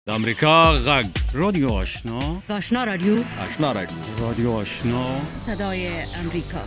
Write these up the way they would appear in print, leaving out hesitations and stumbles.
د امریکا غږ رادیو آشنا آشنا رادیو رادیو آشنا صدای امریکا.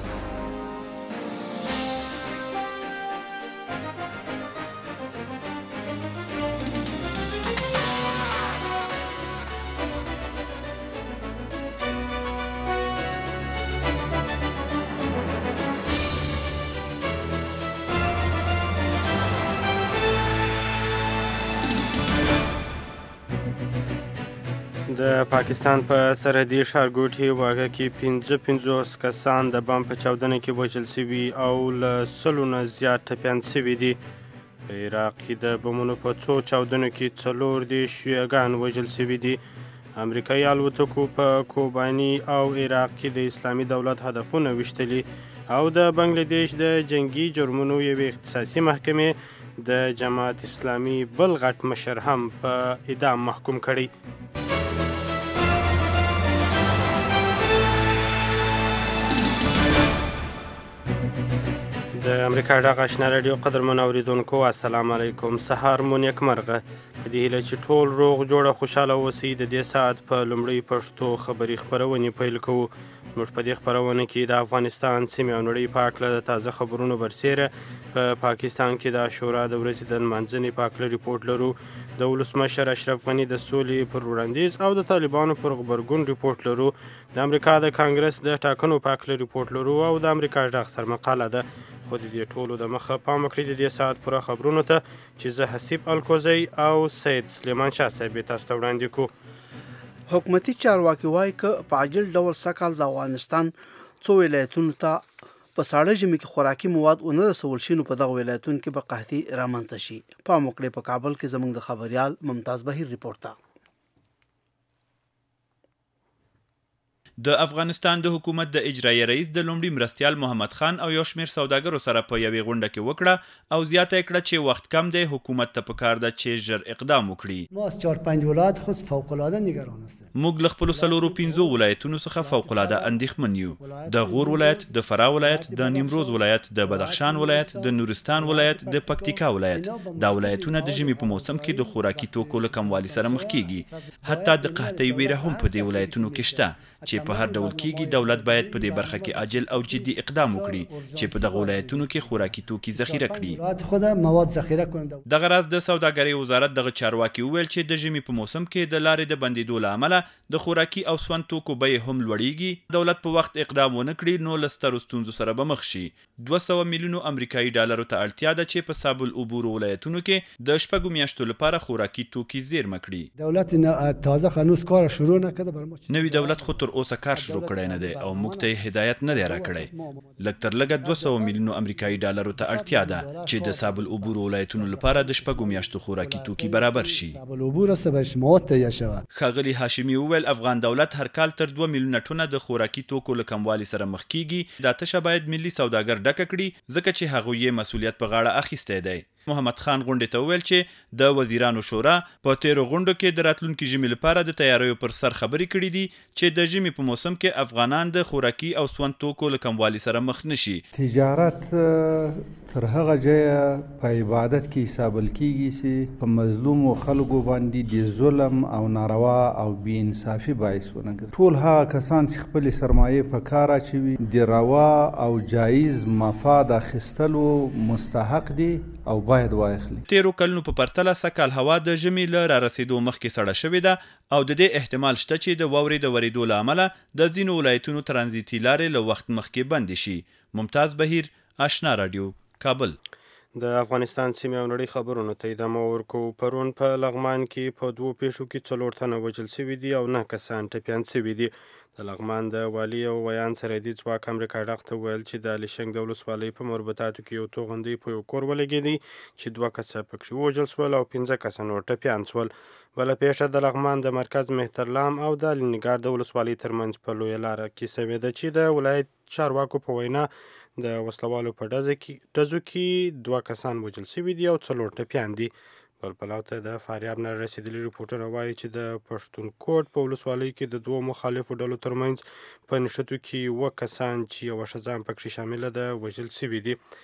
د پاکستان په سرحدي ښارګوټي واګه کې 55 کسان د بم په چاودنه کې وژل شوي او له 100 نه زیات ټپیان شوي دي. په عراق کې د بمونو په څو چاودنو کې 40 شیعهګان وژل شوي دي. امریکایي الوتکو په کوباني او عراق کې د اسلامي دولت هدفونه ویشتلي او د بنګلاديش د جنگي جرمونو یوې اختصاصي محکمې د جماعت اسلامي بل غټ مشر هم په اعدام محکوم کړی. د امریکا غږ آشنا رادیو قدرمن اوریدونکو السلام علیکم. سهار مو نیکمرغه. په دې هیله چې ټول روغ جوړه خوشحاله اوسئ د دې ساعت په لومړۍ پښتو خبري خپرونې پیل کوو. موږ په دې خپرونه کې د افغانستان سیمې او نړۍ په هکله د تازه خبرونو برسیره په پاکستان کې د عاشورا د ورځې د نمانځنې په هکله ریپورټ لرو. د ولسمشر اشرف غني د سولې پر وړاندیز او د طالبانو پر غبرګون ریپورټ لرو. د امریکا د کانګرس د ټاکنو په هکله ریپورټ لرو او د امریکا غږ سرمقاله ده. خو د دې ټولو د مخه پام وکړئ د دې ساعت پوره خبرونو ته چې زه حسیب الکوزی او سید سلیمان شاه صاحب تاسو ته وړاندې کوو. حکومتي چارواکي وایي که په عاجل ډول سږ کال د افغانستان څو ولایتونو ته په ساړه ژمي کې خوراکي مواد ونه رسول شي نو په دغه ولایتونو کې به قحطي رامنځته شي. پام وکړئ په کابل کې زموږ د خبریال ممتاز بهیر ریپورټ ته. د افغانستان د حکومت د اجرایي رئیس د لومړي مرستیال محمد خان او یو شمېر سوداګرو سره په یوې غونډه کې وکړه او زیاته کړه چې وخت کم دی، حکومت ته پکار ده چې ژر اقدام وکړي. ما از 4-5 ولایت خود فوق العاده نگران هستیم. موږ له خپلو 4-5 ولایتونو څخه فوق العاده اندېښمن یو. د غور ولایت، د فراه ولایت، د نیمروز ولایت، د بدخشان ولایت، د نورستان ولایت، د پکتیکا ولایت. دا ولایتونه د ژمي په موسم کې د خوراکي توکو له کموالي سره مخ کیږي. حتی د قحطۍ ویره هم په دې ولایتونو کې شته چې په هر ډول کېږي. دولت باید په دې برخه کې عاجل او جدي اقدام وکړي چې په دغه ولایتونو کې خوراکي توکي ذخیره کړي. دغه راز د سوداګرۍ وزارت دغه چارواکي وویل چې د ژمي په موسم کې د لارې د بندېدو له امله د خوراکي او سون توکو بیې هم لوړیږي. دولت په وخت اقدام ونه کړي نو له سترو ستونزو سره به مخ شي. 200 میلیونو امریکایي ډالرو ته اړتیا ده چې په ساب العبور ولایتونو کې د 6 میاشتو لپاره خوراکي توکي زیرمه کړي. دولت تازه هنوز کار شروع نکرده. نوی دولت خو تر اوسه کار شروع کړی نه دی او موږ ته هدایت نه دی راکړی. لږ تر لږه 200 میلیونو امریکایي ډالرو ته اړتیا ده چې د ساب العبور ولایتونو لپاره د 6 میاشتو خوراکي توکي برابر شي. ښاغلي هاشمي وویل افغان دولت هر کال تر 2 میلیونه ټنه د خوراکي توکو له کموالي سره مخ کیږي. دا تشه باید ملي سوداګر ډکه کړي ځکه چې هغوی یې مسؤلیت په غاړه اخیستی دی. محمد خان غونډې ته وویل چې د وزیرانو شورا په تیرو غونډو کې د راتلونکي ژمي لپاره د تیاریو پر سر خبرې کړې دي چې د ژمي په موسم کې افغانان د خوراکي او سون توکو له کموالي سره مخ نشي. تجارت تر هغه ځایه په عبادت کې حسابل کیږي چې په مظلومو خلکو باندې د ظلم او ناروا او بې انصافي باعث ونه ګرځي. ټول هغه کسان چې خپل سرمایې په کار اچوي د روا او جایز مفاد اخیستلو مستحق دي او باید واخلي. تیرو کلونو په پرتله سږکال هوا د ژمي له رارسېدو مخکې سړه شوې ده او د دې احتمال شته چې د واورې د ورېدو له امله د ځینو ولایتونو ترانزیتي لارې له وخت مخکې بندې شي. ممتاز بهیر، آشنا رادیو، کابل. د افغانستان سیمې او نړۍ خبرونو ته ادامه ورکوو. پرون په لغمان کې په 2 پیښو کې 4 تنه وژل شوي دي او 9 کسان ټپیان شوي دي. د لغمان د والي او ویان سرحدي ځواک امریکا غږ ته وویل چې د الیشنګ د ولسوالۍ په مربوطاتو کې یو توغندی په یو کور ولګېدی چې 2 کسه پکې وژل شول او 15 کسه نور ټپیان شول. بله پیښه د لغمان د مرکز مهترلام او د الینګار د ولسوالۍ ترمنځ په لویه لاره کې شوې ده چې د ولایت چارواکو په وینا د وسلوالو په ډزو کې 2 کسان وژل شوي دي او 4 ټپیان دي. بل پلو ته د فاریاب نه رسېدلي ریپورټونه وایي چې د پښتونکوټ په ولسوالۍ کې د 2 مخالفو ډلو ترمنځ په نښتو کې 7 کسان چې یوه ښځه هم پکې شامله ده وژل شوي دي.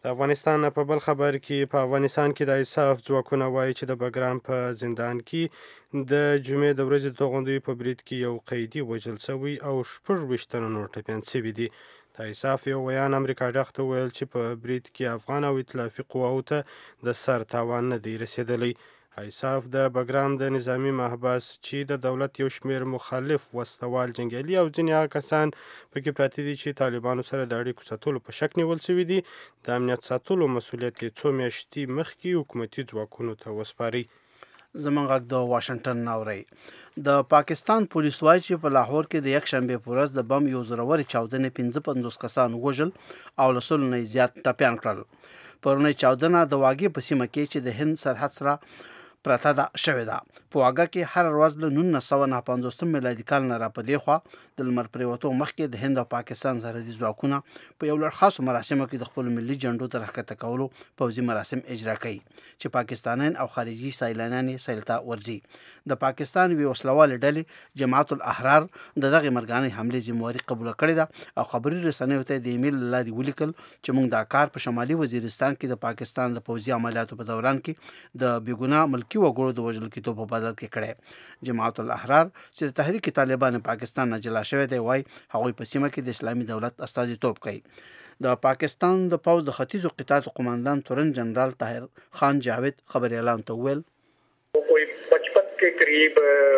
د افغانستان په بل خبر کې په افغانستان کې د انصاف ځواکونه وایي چې د بګرام په زندان کې د جمعې د ورځې د توغندیو په برید کې یو قیدي وژل شوی او 26 تنه نور ټپیان شوي دي. د انصاف یو ویان امریکا ډغ ته ویل چې په برید کې افغان او ائتلافي قواو ته د سر تاوان نه دی رسېدلی. انصاف د بګرام د نظامی محبس چې د دولت یو شمېر مخالف وسلوال جنګیالي او ځینې هغه کسان پکې پراته دي چې طالبانو سره د اړیکو ساتلو په شک نیول شوي دي، د امنیت ساتلو مسؤلیت یې څو میاشتې مخکې حکومتي ځواکونو ته وسپاري. زمونږ غږ د واشنگټن ناوري. د پاکستان پولیس وایي چې په لاهور کې د یکشنبې په ورځ د بم یو زورورې چاودنې 55 کسان وژل او له 100 نه زیات ټپیان کړل. پرونی چاودنه د واګې په سیمه کې چې د هند سرحد سره پرته ده شوې ده. په واګه کې هر ورځ له 1959 میلادي کال نه راپدې خوا د لمر پرېوتو مخکې د هند او پاکستان سرحدي ځواکونه په یو لړ خاصو مراسمو کې د خپل ملي جنډو تر ښکته کولو پوځي مراسم اجرا کوي چې پاکستانیان او خارجي سیلانیان یې سیل ته ورځي. د پاکستان یوې وسلوالې ډلې جماعت الاحرار د دغې مرګانې حملې ذمهواري قبوله کړې ده او خبري رسنیو ته د ایمیل له لارې ولیکل چې موږ دا کار په شمالي وزیرستان کې د پاکستان د پوځي عملیاتو په دوران کې د بېګناه ملکي وګړو د وژل کېدو په بدل کې کړی. جماعت الاحرار چې د تحریک طالبان پاکستان نه جلا شوی دی وایي هغوی په سیمه کې د اسلامي دولت استازیتوب کوي. د پاکستان د پوځ د ختیځو قطاعاتو قماندان تورن جنرال طاهر خان جاوید خبري اعلان ته وویل کوئی 55 के करीब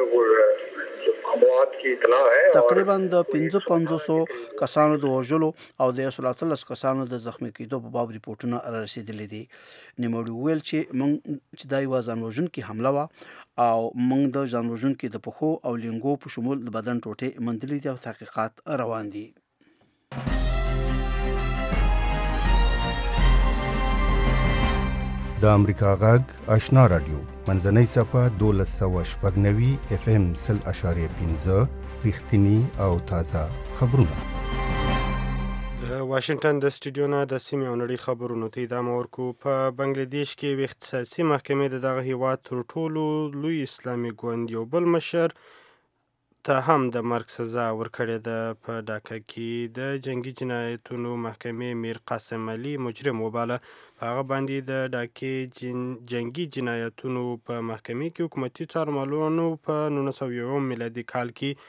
اموات کی اطلاع ہے. تقریبا د 5500 کسانو د وژلو او د 113 کسانو د زخمی کېدو په باب ریپورتونه رارسېدلي دي. نوموړي وویل چې موږ چې دا یوه ځانوژونکې حمله وه او موږ د ځانوژونکي د پښو او لینګو په شمول د بدن ټوټې موندلي دي او تحقیقات روان دي. د امریکا غږ آشنا رادیو منځنۍ صفحه 1290 FM 0.5 رښتینی او تازه خبرونه. د واشنگټن د سټوډیو نه د سیمې او نړۍ خبرونو ته ادامه ورکو. په بنګلادیش کې یوې اختصاصي محکمې د دغه هیواد تر ټولو لوی اسلامي ګوند یو بل مشر ته هم د مرګ سزا ورکړې ده. په ډاکا کې د جنگي جنایتونو محکمې میر قاسم علي مجرم وباله. په هغه باندې د ډاکې جنگي جنایتونو په محکمې کې حکومتي څارنوالانو په 1901 میلادي کال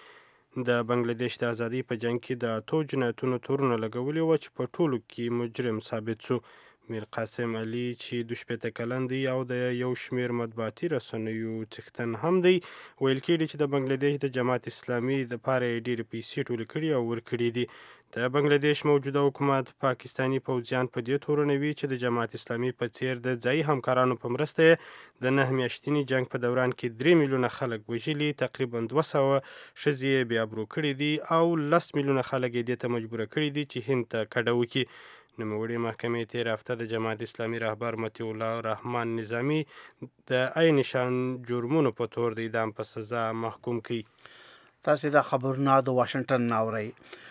کې د بنګلادیش د ازادۍ په جنگ کې د 8 جنایتونو تورونه لګولي وو چې په ټولو کې مجرم ثابت شو. میر قاسم علي چې 22 کلن دی او د یو شمېر مطبوعاتي رسنیو څښتن هم دی، ویل کېږي چې د بنګلادیش د جماعت اسلامي دپاره یې ډېرې پیسې ټولې کړي او ورکړي دي. د بنګلادیش موجوده حکومت پاکستاني پوځیان په دې تورنوي چې د جماعت اسلامي په څیر د ځایي همکارانو په مرسته د 9 میاشتني جنگ په دوران کې 3 میلیونه خلک وژلي، تقریبا 200 ښځې یې بې ابرو کړي دي او 10 میلیونه خلک یې دې ته مجبوره کړي دي چې هند ته کډه وکړي. نوموړې محکمې تېره هفته د جماعت اسلامي رهبر مطیع الله رحمان نظامي د عین شان جرمونو په تور د اعدام په سزا محکوم کړي. تاسې دا خبرونه د واشنګټن نه اورئ.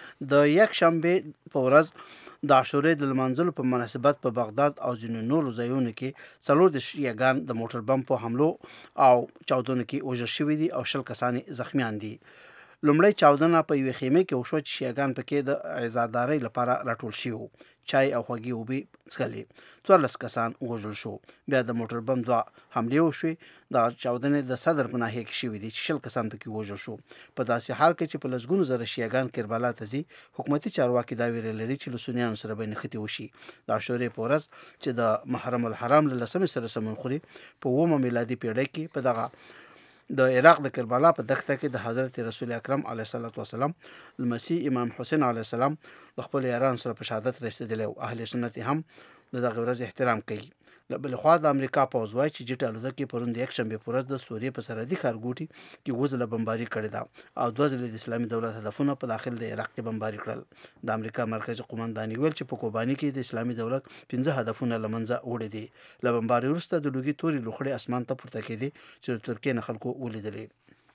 د یکشنبې په ورځ د عاشورې د لمانځلو په مناسبت په بغداد او ځینو نورو ځایونو کې 40 شیعهګان د موټر بم په حملو او چاودنو کې وژل شوي دي او 60 کسان زخمیان دي. لومړی چاودنه په یوې خیمې کې وشوه چې شیعهګان پکې د عزادارۍ لپاره راټول شوي وو. چای او خوږې اوبه څښلې. 14 کسان وژل شو. بیا د موټر بم 2 حملې وشوې. د چاودنې د صدر په ناحیه کې شوي دي چې 60 کسان پکې وژل شو. په داسې حال کې چې په لسګونو زره شیعهګان کربلا ته ځي، حکومتي چارواکي دا ویره لري چې له سنیانو سره به نښتې وشي. د عاشورې په ورځ چې د محرم الحرام له 10 سره سمون خوري، په 9 میلادي پیړۍ کې په دغه د عراق د کربلا په دښته کې د حضرت رسول اکرم علیه الصلاة والسلام لمسی امام حسین علیه السلام د خپل یارانو سره په شهادت رسېدلی او اهل سنت هم د دغې ورځې احترام کوي. له بلې خوا د امریکا پوځ وایي چې جیټ الوتکې پرون د یکشنبې په ورځ د سوریې په سرحدي ښارګوټي کې 2 ځله بمباري کړې ده او 2 ځله د اسلامي دولت هدفونه په داخل د عراق کې بمباري کړل. د امریکا مرکزي قومنداني ویل چې په کوباني کې د اسلامي دولت 15 هدفونه له منځه وړي دي. له بمباري وروسته د لوګي تورې لوخړې اسمان ته پورته کېدې چې د ترکیې نه خلکو ولیدلې.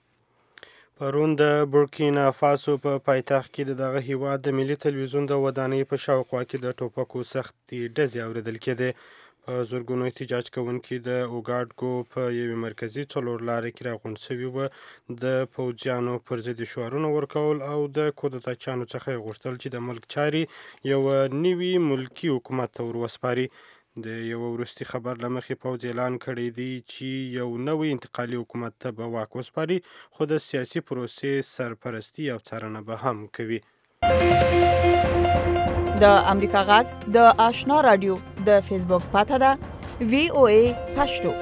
پرون د بورکینا فاسو په پایتخت کې دغه هیواد د ملي تلویزیون د ودانۍ په شاوخوا کې د ټوپکو سختې ډزې اورېدل کېدې. په زرګونو احتجاج کوونکي د اوګاډګو په یوې مرکزي څلور لارې کې راغونډ شوي وو. د پوځیانو پر ضد شعارونه ورکول او د کودتاچیانو څخه یې غوښتل چې د ملک چارې یو نوي ملکي حکومت ته وروسپاري. د یو وروستي خبر له مخې پوځ اعلان کړی دی چې یو نوی انتقالي حکومت ته به واک وسپاري، خو د سیاسي پروسې سرپرستي او څارنه به هم کوي. د امریکا غږ د آشنا رادیو د فیسبوک پاته ده VOA پښتو.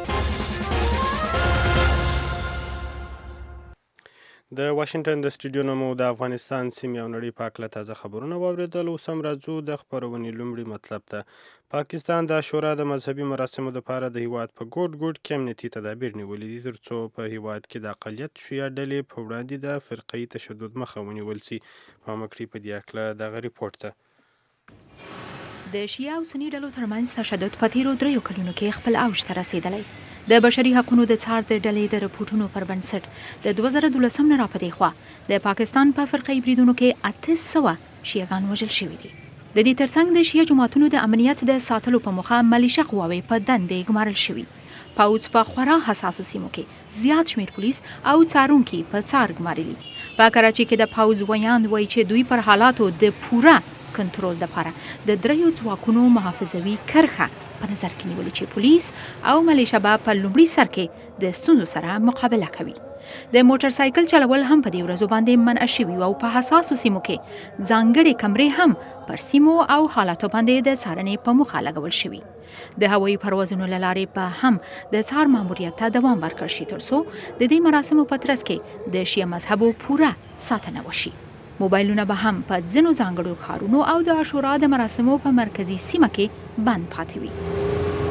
د واشنگټن د سټوډیو نه مو د افغانستان سیمې او نړۍ په هکله تازه خبرونه واورېدل. اوس هم راځو د خپرونې لومړي مطلب ته. پاکستان د عاشورا د مذهبي مراسمو لپاره د هیواد په ګوټ ګوټ کې امنیتي تدابیر نیولي دي ترڅو په هیواد کې د اقلیت شیعه ډلې په وړاندې د فرقه‌يي تشدد مخه ونیول شي. پام وکړئ په دې هکله دغه ریپورټ ته. د شیعه او سني ډلو ترمنځ تشدد په تیرو 3 کلونو کې خپل اوج ته رسیدلی. د بشري حقوقو د څار د ډلې د رپورټونو پر بنسټ د 2012 نه راپدې خوا د پاکستان په فرقه‌يي بریدونو کې 800 شیعهګان وژل شوي دي. د دې ترڅنګ د شیعه جماعتونو د امنیت د ساتلو په موخه ملیشه قواوې په دندې ګمارل شوي. پوځ په خورا حساسو سیمو کې زیات شمیر پولیس او څارونکي په څار ګمارلي. په کراچي کې د پوځ ویاند وایي چې دوی پر حالاتو د پوره کنټرول لپاره د دریو ځواکونو محافظوي کرښه په نظر کې نیولې چې پولیس او ملیشه به په لومړي سر کې د ستونزو سره مقابله کوي. د موټر سایکل چلول هم په دې ورځو باندې منع شوي او په حساسو سیمو کې ځانګړې کمرې هم پر سیمو او حالاتو باندې د څارنې په موخه لګول شوي. د هوایي پروازونو له لارې به هم د څار ماموریت ته دوام ورکړل شي ترڅو د دې مراسمو په ترڅ کې د شیعه مذهبو پوره ساتنه وشي. موبایلونه به هم په ځینو ځانګړو ښارونو او د عاشورا د مراسمو په مرکزي سیمه کې بند پاتې وي.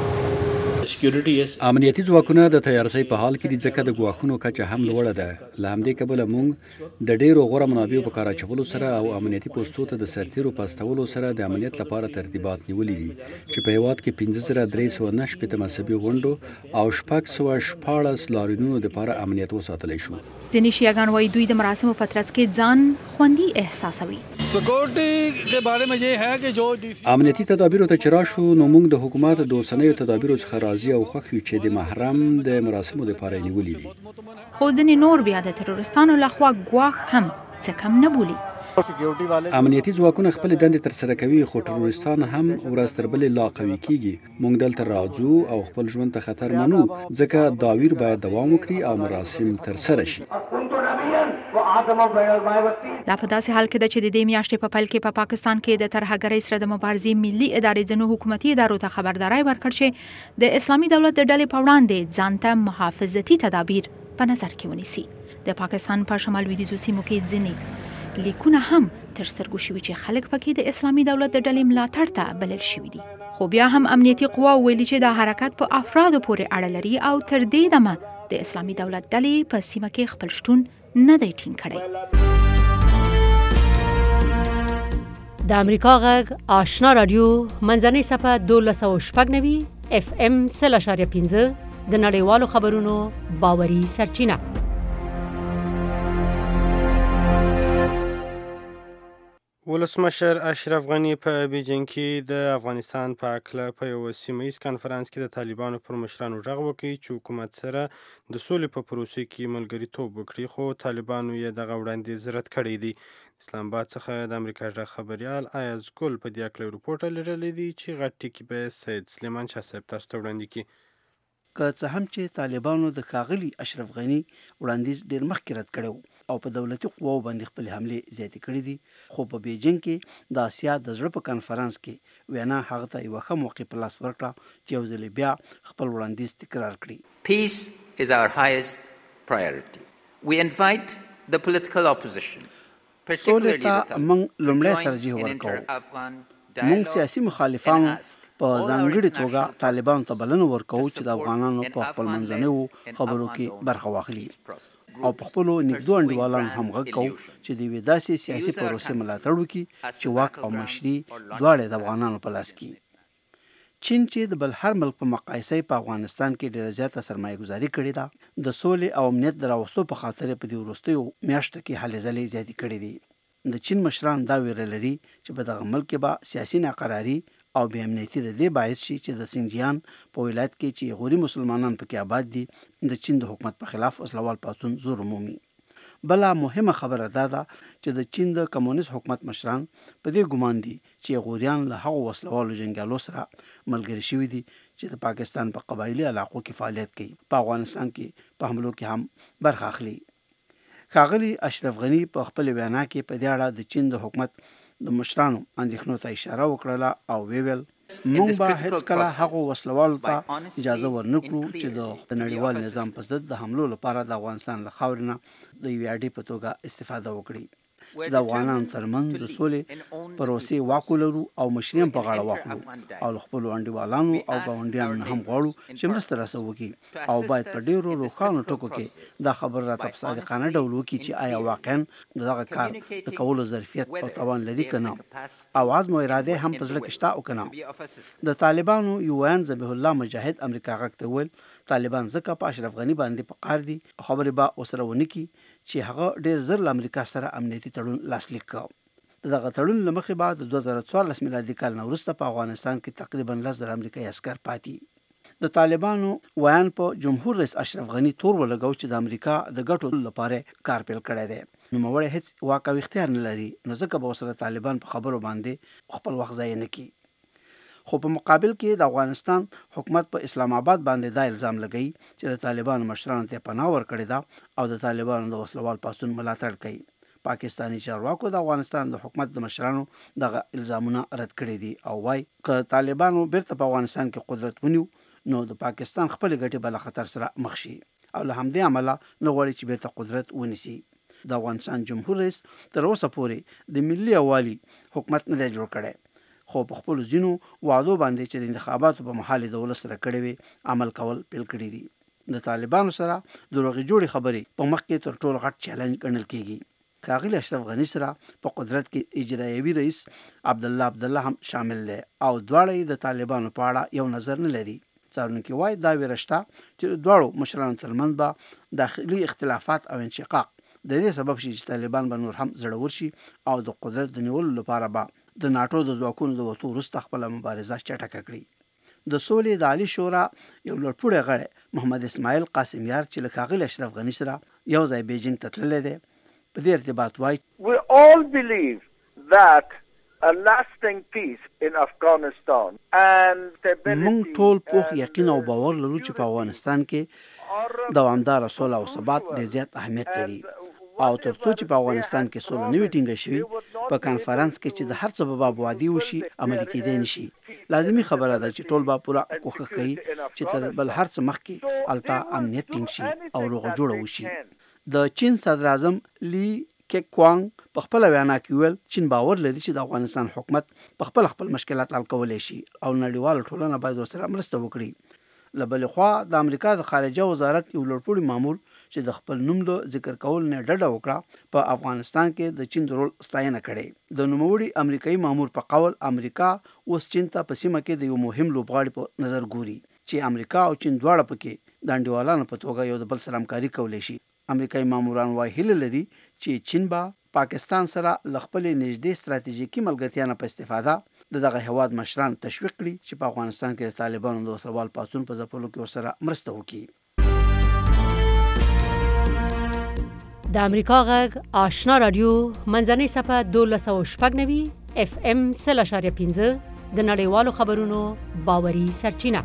امنیتي ځواکونه د تیارسۍ په حال کې دي ځکه د ګواښونو کچه هم لوړه ده. له همدې کبله موږ د ډیرو غوره منابعو په کار اچولو سره او امنیتي پوستو ته د سرتیرو په استولو سره د امنیت لپاره ترتیبات نیولي دي چې په هیواد کې 15309 مذهبي غونډو او 614 لاریونونو لپاره امنیت وساتلی شو. ځینې شیعهګان وایي دوی د مراسمو په ترڅ کې ځان خوندي احساسوي. امنیتي تدابیرو ته چې راشو نو موږ د حکومت د اوسنیو تدابیرو څخه راضي او خوښ یو چې د محرم د مراسمو لپاره نیولي دي. خو ځینې نور بیا د تروریستانو لخوا ګواښ هم څه کم نه بولي. امنیتي ځواکونه خپل دندې ترسره کوي خو تروریستان هم ورځ تر بلې لا قوي کیږي. موږ دلته راځو او خپل ژوند ته خطر منو ځکه داویر باید دوام وکړي او مراسم ترسره شي. دا په داسې حال کې ده چې د دې میاشتې په پیل کې په پاکستان کې د ترهګرۍ سره د مبارزې ملي ادارې ځینو حکومتي ادارو ته خبرداری ورکړ چې د اسلامي دولت د ډلې په وړاندې ځان ته محافظتي تدابیر په نظر کې ونیسي. د پاکستان په شمال لویدیځو سیمو کې ځینې لیکونه هم تر سترګو شوي چې خلک پکې د اسلامي دولت د ډلې ملاتړ ته بلل شوي دي. خو بیا هم امنیتي قواو ویلي چې دا حرکت په افرادو پورې اړه لري او تر دې دمه د اسلامي دولت ډلې په سیمه کې خپل شتون نه دی ټینګ کړی. د امریکا غږ آشنا رادیو منځنۍ صفحه 1296 FM 0.5 د نړیوالو خبرونو باوري سرچینه. ولسمشر اشرف غني په بیجینګ کې د افغانستان په هکله په یو سیمه‌ییز کنفرانس کې د طالبانو پر مشرانو غږ وکړ چې حکومت سره د سولې په پروسې کې ملګریتوب وکړي، خو طالبانو یې دغه وړاندیز رد کړی دی. اسلام آباد څخه د امریکا غږ خبریال ایاز ګل په دې هکله رپورټ لرلی دی چې غټ ټکی به سید سلیمان شاه صاحب تاسو ته وړاندې کړي. که څه هم چې طالبانو د ښاغلي اشرف غني وړاندیز ډېر مخکې رد کړی او په دولتي قواو باندې خپل حملې زیاتې کړې دي، خو په بیجینګ کې د اسیا د زړه په کنفرانس کې وینا هغه ته یوه ښه موقع په لاس ورکړه چې یو ځل بیا خپل وړاندیز تکرار کړي. Peace is our highest priority. We invite the political opposition, particularly the Taliban, موږ لومړی ترجیح ورکوو. موږ سیاسي مخالفانو په ځانګړې توګه طالبانو ته بلنه ورکوو چې د افغانانو په خپل منځنیو خبرو کې برخه واخلي او په خپلو نږدو انډیوالانو هم غږ کوو چې د یوې داسې سیاسي پروسې ملاتړ وکړي چې واک او مشري دواړه د افغانانو په لاس کې. چین چې د بل هر ملک په مقایسه په افغانستان کې ډېره زیاته سرمایه گذاري کړې ده، د سولې او امنیت د راوستو په خاطر په دې وروستیو میاشتو کې هلې ځلې زیاتې کړې دي. د چین مشران دا ویره لري چې په دغه ملک کې به سیاسي ناقراري او بې امنیتي د دې باعث شي چې د سینجیان په ولایت کې چې غوري مسلمانان پکې آباد دي د چین د حکومت په خلاف وسلوال پاڅون زور مومي. بله مهمه خبره دا ده چې د چین د کمونیست حکومت مشران په دې ګمان دي چې غوریان له هغو وسلوالو جنګیالو سره ملګري شوي دي چې د پاکستان په قبایلي علاقو کې فعالیت کوي، په افغانستان کې په حملو کې هم برخه اخلي. ښاغلي اشرف غني په خپل وینا کې په دې اړه د چین د حکومت د مشرانو اندېښنو ته اشاره وکړه او ویل موږ به هیڅکله هغو وسلوالو ته اجازه ورنکړو چې د نړیوال نظام په ضد د حملو لپاره د افغانستان له خاورې نه د یوې اډې په توګه استفاده وکړي. چې د افغانانو ترمنځ د سولې پروسې واک ولرو او مشري هم په غاړه واخلو او له خپلو انډیوالانو او ګاونډیانو نه هم غواړو چې مرسته راسره وکړي او باید په ډېرو روښانو ټکو کې دا خبره راته په صادقانه ډول وکړي چې آیا واقعا د دغه کار د کولو ظرفیت او توان لري که نه او عزم او اراده هم په زړه کې شته او که نه. د طالبانو یو ویان ذبیح الله مجاهد امریکا غږ ته وویل طالبان ځکه په اشرف غني باندې په قهر دي او خبرې به ورسره ونه کړي چې هغه ډېر زر له امریکا سره امنیتي تړون لاسلیک کړ. دغه تړون له مخې به د 2014 میلادي کال نه وروسته په افغانستان کې تقریبا 10,000 امریکایي عسکر پاتې. د طالبانو ویان په جمهور رئیس اشرف غني تور ولګو چې د امریکا د ګټو لپاره کار پیل کړی دی. نوموړی هیڅ واک او اختیار نه لري نو ځکه به ورسره طالبان په خبرو باندې خپل وخت ضایع نه کړي. خو په مقابل کې د افغانستان حکومت په اسلام آباد باندې دا الزام لګوي چې د طالبانو مشرانو ته پناه ورکړې ده او د طالبانو د وسلوال پاڅون ملاتړ کوي. پاکستاني چارواکو د افغانستان د حکومت د مشرانو دغه الزامونه رد کړي دي او وايي که طالبانو بیرته په افغانستان کې قدرت ونیو نو د پاکستان خپل ګټې به له خطر سره مخ شي او له همدې امله نه غواړي چې بیرته قدرت ونیسي. د افغانستان جمهور رئیس تر اوسه پورې د ملي یووالي حکومت نه دی جوړ کړی خو په خپل ځینو وعدو باندې چې د انتخاباتو په مهال د ولس سره کړي وي عمل کول پیل کړي دي. د طالبانو سره د روغې جوړې خبرې په مخ کې تر ټولو غټ چیلنج ګڼل کېږي. ښاغلي اشرف غني سره په قدرت کې اجرایوي رئیس عبدالله هم شامل دی او دواړه یې د طالبانو په اړه یو نظر نه لري. څارونکي وایي دا ویره شته چې دواړو مشرانو ترمنځ به داخلي اختلافات او انشقاق د دې سبب شي چې طالبان به نور هم زړور شي او د قدرت د نیولو لپاره به د ناټو د ځواکونو د وتو وروسته خپله مبارزه چټکه کړي. د سولې د عالي شورا یو لوړپوړی غړی محمد اسماعیل قاسم یار چې له ښاغلي اشرف غني سره یو ځای بیجینګ ته تللی دی په دې ارتباط وایي We all believe that a lasting peace in Afghanistan and stability. موږ ټول پوخ یقین او باور لرو چې په افغانستان کې دوامداره سوله او ثبات ډېر زیات اهمیت لري او تر څو چې په افغانستان کې سوله نه وي ټینګه شوې په کانفرنس کې چې د هر څه به باب وادي وشي عملي کېدی نشي. لازمي خبره ده چې ټول به پوره کوښښ کوي چې تر بل هر څه مخکې هلته امنیت ټینګ شي او روغه جوړه وشي. د چین صدر اعظم لی کیک کوانګ په خپل وینا کې ویل چین باور لري چې د افغانستان حکومت په خپل مشکلات حل کولی شي او نړیواله ټولنه باید ورسره مرسته وکړي. له بلې خوا د امریکا د خارجه وزارت یو لوړپوړي مامور چې د خپل نوم د ذکر کول نه ډډه وکړه په افغانستان کې د چین د رول ستاینه کړې. د نوموړي امریکایي مامور په قول امریکا اوس چین ته په سیمه کې د یو مهم لوبغاړي په نظر ګوري چې امریکا او چین دواړه پکې د انډیوالانو په توګه یو د بل سره همکاري کولی شي. امریکایي ماموران وايي هیله لري چې چین به پاکستان سره له خپلې نږدې ستراتیژیکي ملګرتیا نه په استفاده د دغه هیواد مشران تشویق کړي چې په افغانستان کې د طالبانو د وسلوال پاڅون په ځپلو کې ورسره مرسته وکړي. د امریکا غږ آشنا رادیو منځنۍ صفحه 1290 FM 0.5 د نړیوالو خبرونو باوري سرچینه.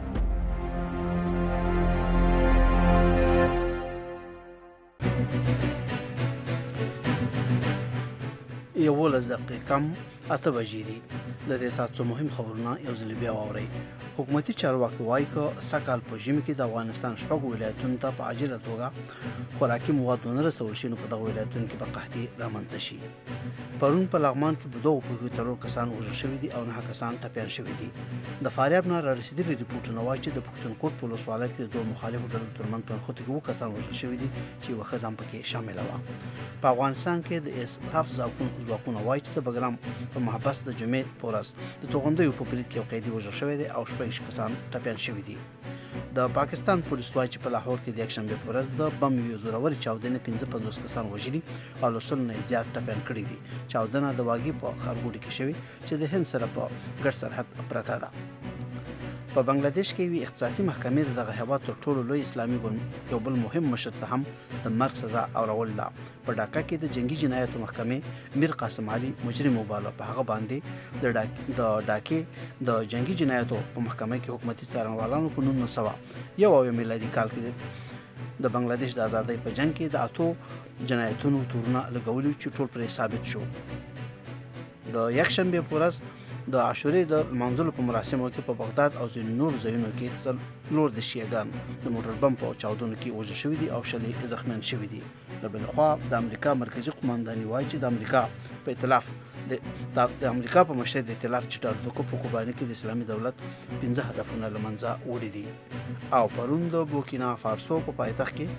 یولس دقیقې کم 8 بجې دي. د دې ساعت څو مهم خبرونه یو ځل بیا واورئ. حکومتي چارواکي وایي که سږ کال په ژمي کې د افغانستان شپږو ولایتونو ته په عاجله توګه خوراکي مواد ونه رسول شي نو په دغه ولایتونو کې به قحطي رامنځته شي. پرون په لغمان کې په دغو پیښو 4 کسان وژل شوي دي او 9 کسان ټپیان شوي دي. د فاریاب نه رارسېدلي ریپورټونه وایي چې د پښتونخوا په ولسوالۍ کې د دوه مخالفو ډلو ترمنځ په نښتو کې 7 کسان وژل شوي دي چې یوه ښځه هم پکې شامله وه. په افغانستان کې د اسعاف ځواکونه وایي چې د بګرام په محبس د جمعې په ورځ د توغندیو په برید کې یو قیدي وژل شوی دی او 6 کسان ټپیان شوي دي. د پاکستان پولیس وایي چې په لاهور کې د یکشنبې په ورځ د بم یوې زورورې چاودنې 55 کسان وژلي او له 100 نه زیات ټپیان کړي دي. چاودنه د واګي په ښارګوټي کې شوې چې د هند سره په ګډ سرحد پرته ده. په بنگلاديش کې وی اختصاصي محکمې دغه هیواد تر ټولو لوی اسلامي ګوند یو بل مهم مشر ته هم د مرګ سزا اورول ده. په ډاکا کې د جنگي جنایتو محکمې میر قاسم علي مجرم وباله. په هغه باندې د ډاکې د جنگي جنایتو په محکمې کې حکومتي څارنوالانو په 1901 میلادي کال کې د بنگلاديش د آزادۍ په جنگ کې د اتو جنایتونو تورونه لګولي چې ټول پرې ثابت شو. د یکشنبې په ورځ د عاشورې د منځلو په مراسمو کې په بغداد او ځینو نور ځایونو کې څلور د شیعهګان د موټر بم په چاودنو کې وژل شوي دي او شلې زخمیان شوي دي. له بل خوا د امریکا مرکزی قومانداني وایي چې د امریکا په ائتلاف د امریکا په مشرۍ د ائتلاف چې ټارډوکو په کوباني کې د اسلامي دولت 15 هدفونه له منځه وړي دي. او پرون د بورکینا فاسو په پایتخت کې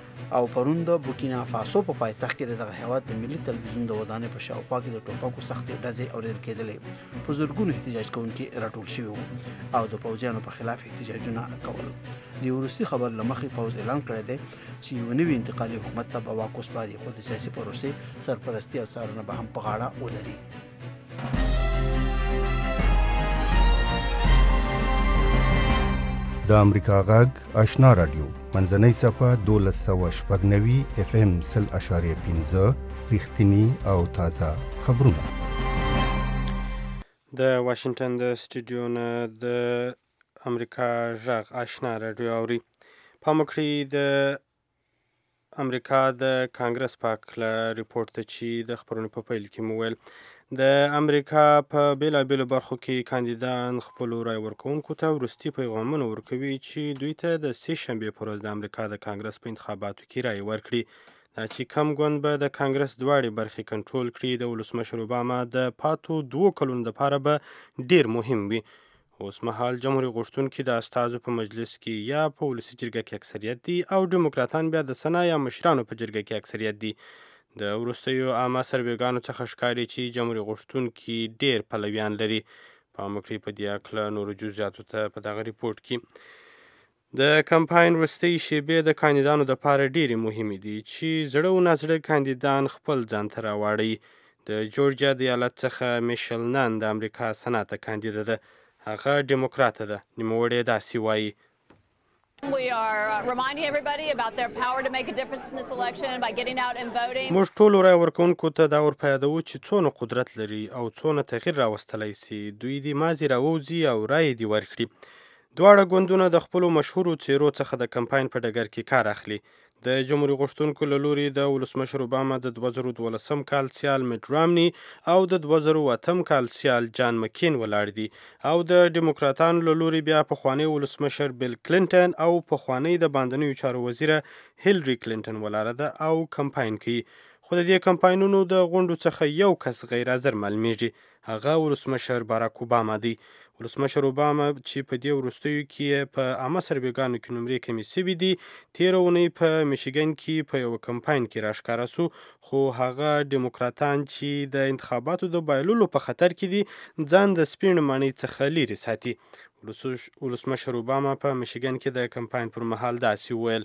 دغه هیواد د ملي تلویزیون د ودانۍ په شاوخوا کې د ټوپکو سختې ډزې اورېدل کېدلې. په زرګونو احتجاج کوونکي راټول شوي وو او د پوځیانو په خلاف احتجاجونه کول. د وروستي خبر له مخې پوځ اعلان کړی دی چې یو نوي انتقالي حکومت ته به واک وسپاري، خو د سیاسي پروسې سرپرستي او څارنه به هم په غاړه ولري. د امریکا غږ آشنا رادیو منځنۍ صفحه 1290 FM 0.5 رښتینی او تازه خبرونه. د واشنگټن د سټوډیو نه د امریکا غږ آشنا رادیو اوري. پامکړی د امریکا د کانګرس په اړه ریپورت ته چې د خبرونو په پیل کې مو ویل د امریکا په بیلابیلو برخو کې کاندیدان خپلو رای ورکوونکو ته وروستي پیغامونه ورکوي چې دوی ته د سې شنبې په ورځ د امریکا د کانګرس په انتخاباتو کې رای ورکړي. دا چې کم ګوند به د کانګرس دواړې برخې کنټرول کړي د ولسمشر اوباما د پاتو 2 کلونو لپاره به ډیر مهم وي. اوس مهال جمهوریت غوښتونکي د استازو په مجلس کې یا په ولسي جرګه کې اکثریت دي او ډیموکراتان بیا د سنا یا مشرانو په جرګه کې اکثریت دي. د وروستیو عامه سروېګانو څخه ښکاري چې جمهوریت غوښتونکي ډیر پلویان لري. پام وکړئ په دې اړه نورو جزئیاتو ته په دغه ریپورت کې. د کمپاین وروستۍ شیبې د کاندیدانو لپاره ډیرې مهمې دي چې زړه و نازړه کاندیدان خپل ځان ته راواړي. د جورجیا د ایالت څخه میشل نان د امریکا سنا ته کاندیده ده. هغه ډیموکراته ده. نوموړی داسې وایي: We are reminding everybody about their power to make a difference in this election by getting out and voting. موږ ټول رای ورکوونکو ته دا ورپیادوو چې څونه قدرت لري او څونه تغییر راوستلی سي. دوی دې مازې راووځي او رای دې ورکړي. دواړه ګوندونه د خپلو مشهورو څیرو څخه د کمپاین په ډګر کې کار اخلي. د جمهوریت غوښتونکو له لوري د ولسمشر اوباما د 2012 کال سیال میټ رامني او د 2008 کال سیال جان مکین ولاړ دي او د ډیموکراتانو له لوري بیا پخوانی ولسمشر بیل کلینټن او پخوانی د باندنیو چارو وزیره هیلری کلینټن ولاړه ده او کمپاین کوي. خو د دې کمپاینونو د غونډو څخه یو کس غیر حاضر معلومیږي. هغه ولسمشر باراک اوباما دی. ولسمشر اوباما چې په دې وروستیو کې په عامه سروېګانو کې نمرې کمې سوي دي، تېره اونۍ په میشیګن کې په یوه کمپاین کې راښکاره سو، خو هغه ډیموکراتان چې د انتخاباتو د بایللو په خطر کې دي ځان د سپینې ماڼۍ څخه لیرې ساتي. ولسمشر اوباما په میشیګن کې د کمپاین پر مهال داسې وویل: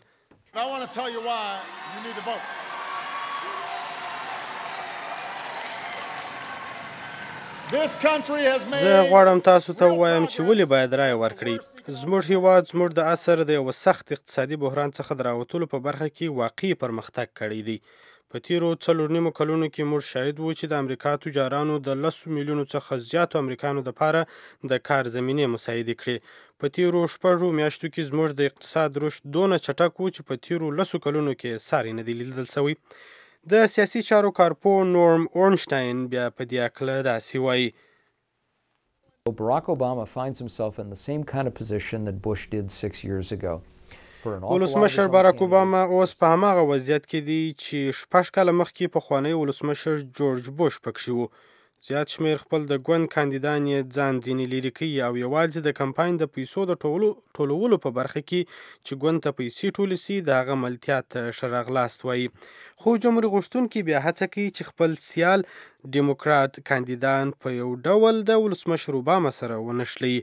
زه غواړم تاسو ته ووایم چې ولې باید رای ورکړئ. زموږ هیواد زموږ د عصر د یوه سخت اقتصادي بحران څخه د راوتلو په برخه کې واقعي پرمختګ کړی دی. په تیرو 4.5 کلونو کې موږ شاهد وو چې د امریکا تجارانو د 10 میلیونو څخه زیاتو امریکایانو لپاره د کار زمینې مساعدې کړې. په تیرو 6 میاشتو کې زموږ د اقتصاد رشد دونه چټک و چې په تیرو 10 کلونو کې ساری نه دی لیدل شوی. د سیاسي چارو کارپو نورم اورنشتاین بیا په دې اړه داسې وایي: Barack Obama finds himself in the same kind of position that Bush did 6 years ago. ولسمشر باراک اوباما اوس په هماغه وضعیت کې دی چې 6 کاله مخکې پخوانی ولسمشر جورج بوش پکښې و. زیات شمیر خپل د ګوند کاندیدان یې ځان ځینې لرې کوي او یوازې د کمپاین د پیسو د ټولولو په برخه کې چې ګوند ته پیسې ټولې سي د هغه ملتیا ته ښه راغلاست وایي. خو جمهوریت غوښتونکي بیا هڅه کوي چې خپل سیال ډیموکرات کاندیدان په یو ډول د ولسمشر اوباما سره ونښلي.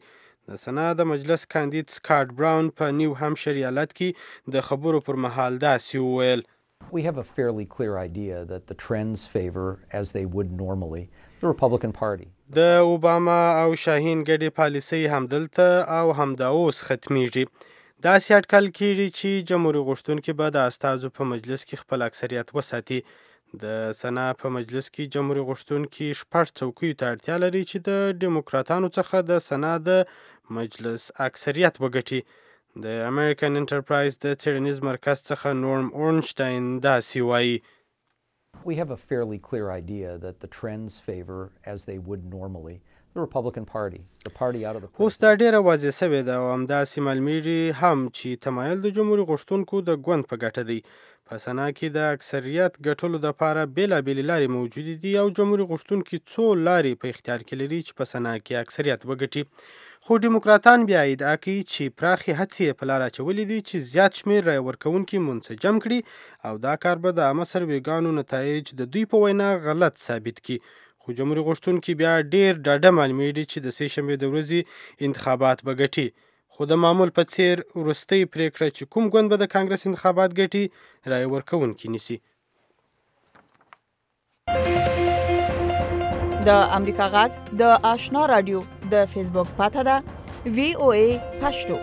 د سنا د مجلس کاندید سکاټ براون په نیو همشیر ایالت کې د خبرو پر مهال داسې وویل. We have a fairly clear idea that the trends favor, as they would normally, the Republican Party. د اوباما او شاهین ګډې پالیسۍ همدلته او همدا اوس ختمیږي. داسې اټکل کېږي چې جمهوریت غوښتونکي به د استازو په مجلس کې خپل اکثریت وساتي. د سنا په مجلس کې جمهوریت غوښتونکي 6 څوکیو ته اړتیا لري چې د ډیموکراتانو څخه د سنا د مجلس اکثریت وګټي. د امریکن انټرپرایز د څېړنیز مرکز څخه نورم اورنشټاین داسې وایي. We have a fairly clear idea that the trends favor, as they would normally, the Republican Party. The party out of the اوس دا ډیره واضح شوې ده او همداسې معلومیږي هم چې تمایل د جمهوریت غوښتونکو د ګوند په ګټه دی. په سنا کې د اکثریت ګټلو دپاره بېلابېلې لارې موجودې دي او جمهوریت غوښتونکي څو لارې په اختیار کې لري چې په سنا کې اکثریت وګټي. خو ډیموکراتان بیا ادعا کوي چې پراخې هڅې یې په لار اچولې دي چې زیات شمېر رایه ورکوونکي منسجم کړي او دا کار به د عامه سروېګانو نتایج د دوی په وینا غلط ثابت کړي. خو جمهوریت غوښتونکي بیا ډېر ډاډه معلومیږي چې د سې شنبې د ورځې انتخابات به ګټي. خو د معمول په څیر وروستۍ پریکړه چې کوم ګوند به د کانګرس انتخابات ګټي رایه ورکوونکي نیسي. د امریکا غږ د آشنا رادیو د فیسبوک پاته ده VOA پښتو.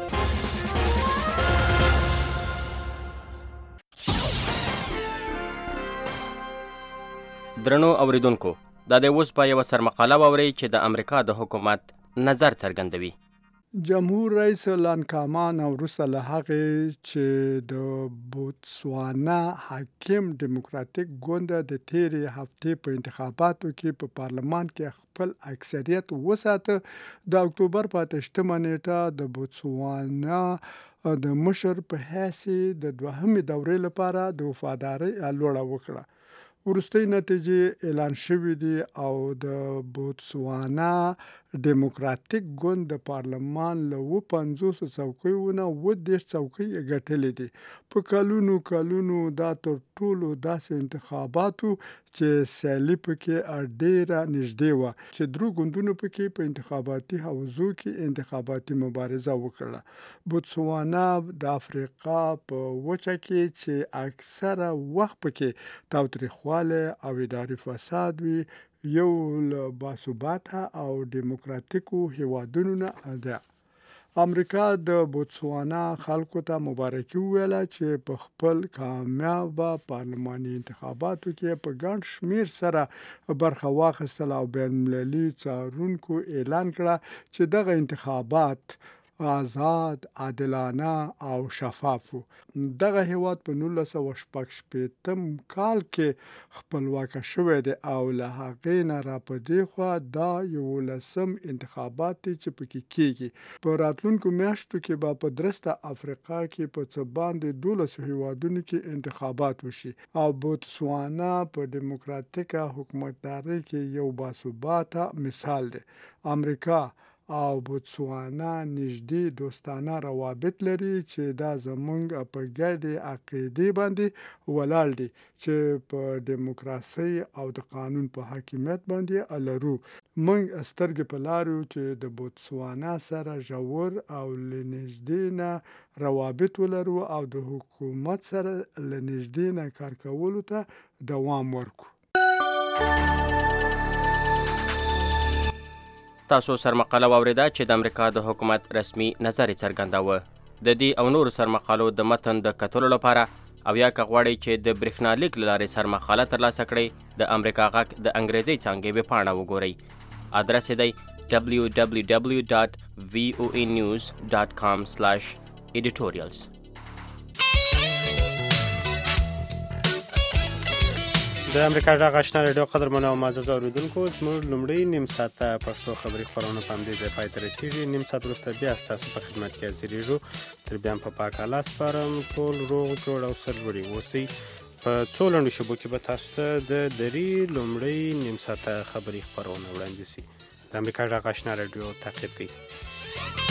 درنو اوریدونکو دا د اوس په یو سرمقاله واوري چې د امریکا د حکومت نظر څرګندوي. جمهور رئیس لانکامان او وروسته له هغې چې د بوتسوانا حاکم ډیموکراتیک ګوند د تیرې هفتې په انتخاباتو کې په پارلمان کې خپل اکثریت وساته، د اکتوبر په 8 نیټه د بوتسوانا د مشر په حیث د دوهمې دورې لپاره د وفادارۍ لوړه وکړه. وروستۍ نتیجې اعلان شوې دي او د بوتسوانا ډیموکراتیک ګوند د پارلمان له 50 څوکیو نه 30 څوکۍ ګټلې دي. په کلونو دا تر ټولو داسې انتخاباتو چې سیالي پکې ډېره نږدې وه چې درو ګوندونو پکې په انتخاباتي حوزو کې انتخاباتي مبارزه وکړه. بوتسوانا د افریقا په وچه کې چې اکثره وخت پکې تاوتریخوالی او اداري فساد وي یو له باثباته او ډیموکراتیکو هیوادونو نه ده. امریکا د بوتسوانا خلکو ته مبارکي وویله چې په خپل کامیابه پارلماني انتخاباتو کې په ګڼ شمېر سره برخه واخیستله او بین المللي څارونکو اعلان کړه چې دغه انتخابات آزاد، عادلانه او شفاف وو. دغه هیواد په 1966 کال کې خپلواکه شوی دی او له هغې نه راپدې خوا دا 11م انتخابات دی چې پکې کېږي. په راتلونکو میاشتو کې به په درسته افریقا کې په څه باندې 12 هیوادونو کې انتخابات وشي او بوتسوانا په ډیموکراتیکه حکومتدارۍ کې یو باثباته مثال دی. امریکا او بوتسوانا نږدې دوستانه روابط لري چې دا زمونږ په ګډې عقیدې باندې ولاړ دي چې په ډیموکراسۍ او د قانون په حاکمیت باندې لرو. موږ سترګې په لارو چې د بوتسوانا سره ژور او له نږدې نه روابط ولرو او د حکومت سره له نږدې نه کار کولو ته دوام ورکو. تاسو سرمقاله واوریده چې د امریکا د حکومت رسمي نظر څرګنداوه. د دې او نورو سرمقالو د متن د کتلو لپاره او یا که غواړئ چې د برېښنالیک له لارې سرمقاله ترلاسه کړئ د امریکا غږ د انګریزي څانګې ویبپاڼه وګورئ. ادرس یې دی www.voanews.com/editorials. د امریکا غږ آشنا رادیو قدرمنو او معزز اوریدونکو زموږ لومړی نیم ساعته پښتو خبري خپرونه په همدې ځای پای ته رسېږي. نیم ساعت وروسته بیا ستاسو په خدمت کې حاضرېږو. تر بیا هم په پاک الله سپارم. ټول روغ جوړ او سرلوړي اوسئ. په څو لنډو شېبو کې به تاسو ته د دري لومړی نیم ساعته خبري خپرونه وړاندې شي. د امریکا غږ آشنا رادیو تعقیب کړئ.